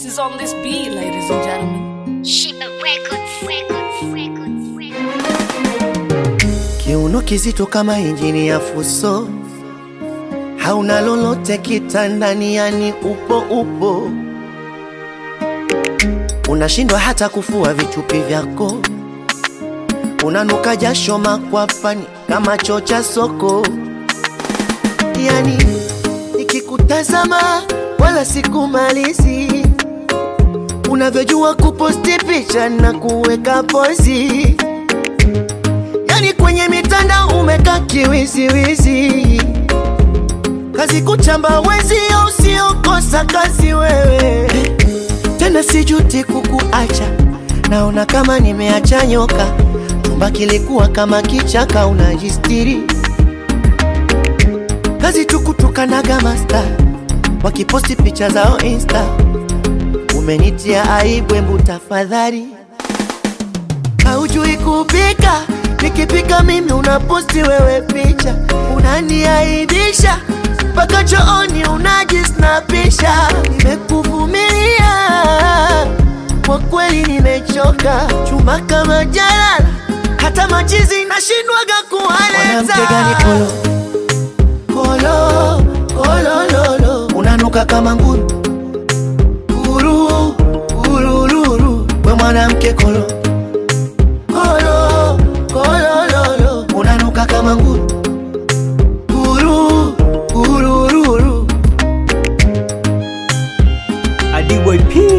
This is on this beat, ladies and gentlemen. Shiba Records. Kiuno kizito kama injini ya fuso, hauna lolote kitandani, yani upo unashindwa hata kufua vichupi vyako, unanuka jasho makwapani kama chocha soko. Yani nikikutazama wala sikumalizi, unavyojua kuposti picha na kuweka pozi. Yani kwenye mitandao umeka kiwiziwizi, kazi kuchamba wezi au usiokosa kazi wewe. Tena sijuti kukuacha, naona kama nimeacha nyoka, chumba kilikuwa kama kichaka unajistiri. Kazi tukutukanaga master, wakiposti picha zao Insta, umenitia aibu, embu tafadhali. Haujui kupika, nikipika mimi unaposti wewe picha, unaniaibisha mpaka chooni unajisnapisha. Nimekuvumilia kwa kweli, nimechoka, chuma kama jalala, hata machizi nashindwaga kuwaleza. Mwanamke gani kolo lolo, unanuka kama nguru urururu. We mwanamke kolo lolo, unanuka kama nguru urururu. DYP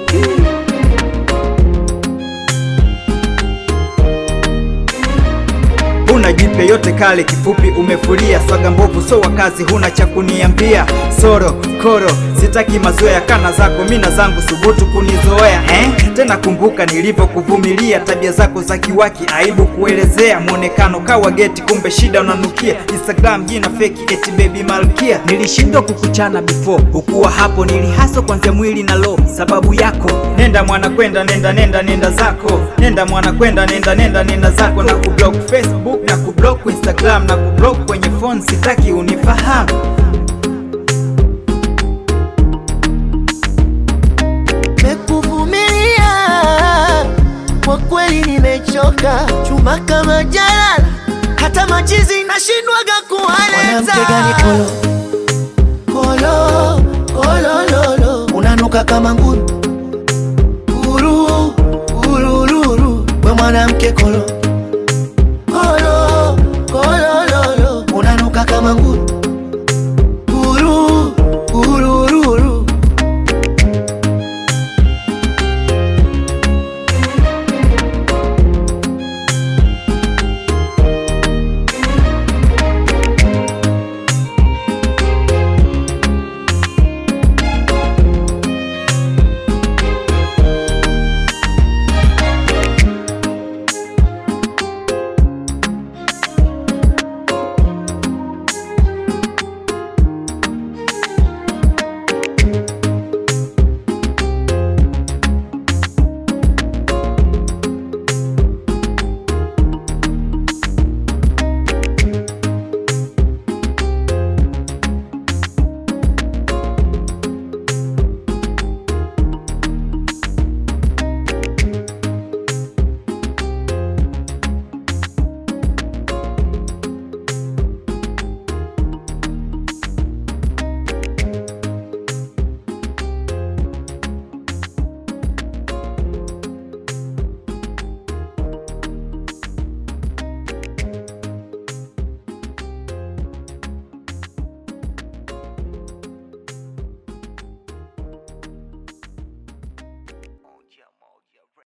Una jipe yote kale, kifupi umefulia, swaga mbovu so wakazi, huna cha kuniambia. Soro koro sitaki mazoea, kana zako mina zangu, subutu kunizoea Tena kumbuka nilivyokuvumilia, tabia zako za kiwaki aibu kuelezea. Muonekano kawa geti, kumbe shida unanukia. Instagram jina fake eti baby malkia. Nilishindwa kukuchana before, ukuwa hapo nilihaso kwanza mwili na lo, sababu yako. Nenda mwana kwenda, nenda zako. Nenda mwana kwenda, nenda zako. Na kublock Facebook, na kublock Instagram, na kublock kwenye phone, sitaki unifahamu. Nimekuvumilia kwa kweli, nimechoka, chuma kama jalala, hata machizi nashindwaga kuwaleza. Mwanamke gani kolo lolo, unanuka kama nguru urururu. We mwanamke kolo